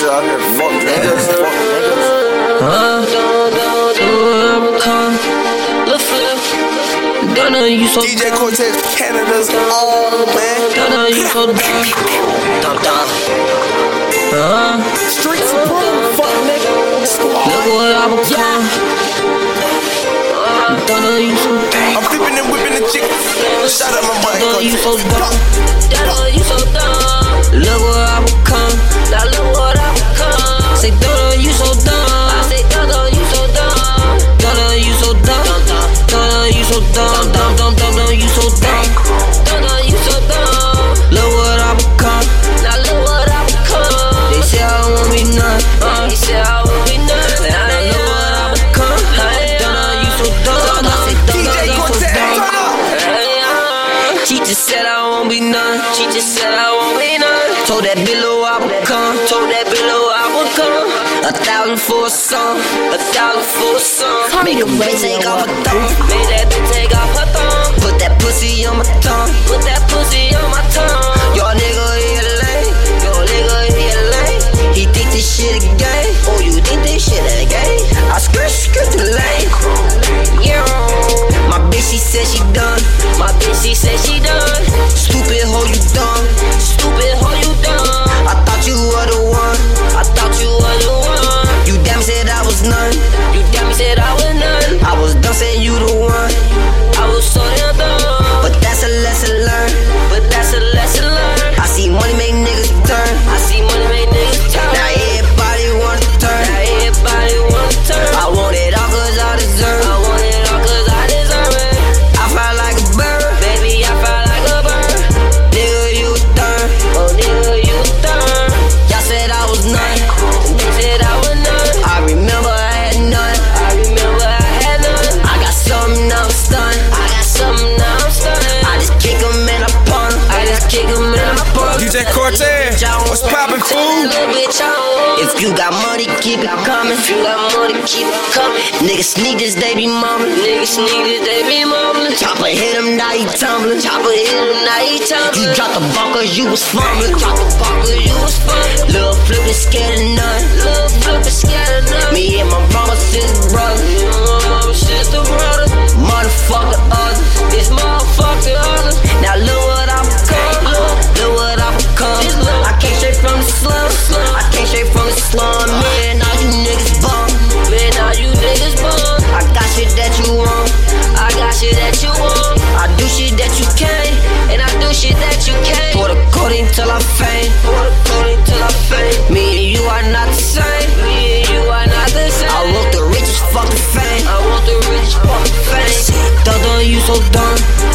shit out here. Fuck niggas. Fuck niggas. You so DJ Cortez, Canada's all man. You so dumb. Street Supreme, fuck nigga. Look what I become. You so dumb. I'm flipping and whipping the chick. Shout out my boy. You so dumb. You so dumb. Look what I become. Now look what I become. Say you so dumb. I say you so dumb. You so dumb. You so dumb. You so dumb. You so dumb. Look what I become. Now look what I become. They say I won't be none. They say I won't be none. Now look what I become. You so dumb. I say DJ Cortez, turn up. She just said I won't be none. She just said I won't be none. Told that below I would come. Told that below I would come. 1,000 for a song. 1,000 for a song. Make a bitch take off her thumb. Make that bitch take off her thumb. Put that pussy on my tongue. Put that pussy on my tongue. Your nigga here lame. Your nigga here lame. He think this shit a game. Oh, you think this shit a game? I skirt the lane. Yeah. My bitch, she said she done. My bitch, she said she done. Stupid hoe, you dumb. Stupid hoe, you dumb. I thought you were the one. I thought you were the one. You damn said I was none. You damn said I was none. I was done saying you the one. I was so damn dumb. But that's a lesson learned. But that's a lesson learned. I see money make niggas turn. I see money make niggas turn. Now everybody wanna turn. Now everybody wanna turn. I want it all cause I deserve. I want it all cause I deserve it. I fly like a bird. Baby, I fly like a bird. Nigga, you a third. Oh, nigga, you a third. Y'all said I was none. They said I was none. I remember I had none. I remember I had none. I got something, now I'm stunned. I got something, now I'm stunned. I just kick 'em and I punt 'em. I just kick 'em and I punt 'em. DJ Cortez, what's poppin', fool? If you got money, keep it coming. If you got money, keep it coming. Niggas sneak this, they be mumbling. Niggas sneak this, they be mumbling. Chopper hit him, now he tumbling. Chopper hit him, now he tumbling. You dropped the ball cause you was fumbling. Drop the ball cause you was fumbling. Lil' Flip is scared of none. Lil' Flip is scared of none. Me and my mama, sister, brother. Me and my mama, sister, brother. Motherfucker others. It's motherfucker others. Now look what I become. Look what I become. I came straight from the slum. I came straight from the slum. Man, now you niggas bum. Man, now you niggas bum. I got shit that you want. I got shit that you want. I do shit that you can't. And I do shit that you can't. Pour the codeine till I faint. Pour the codeine till I faint. Me and you are not the same. Me and you are not the same. I want the richest fucking fame. I want the richest fucking fame. Dun, you so dumb.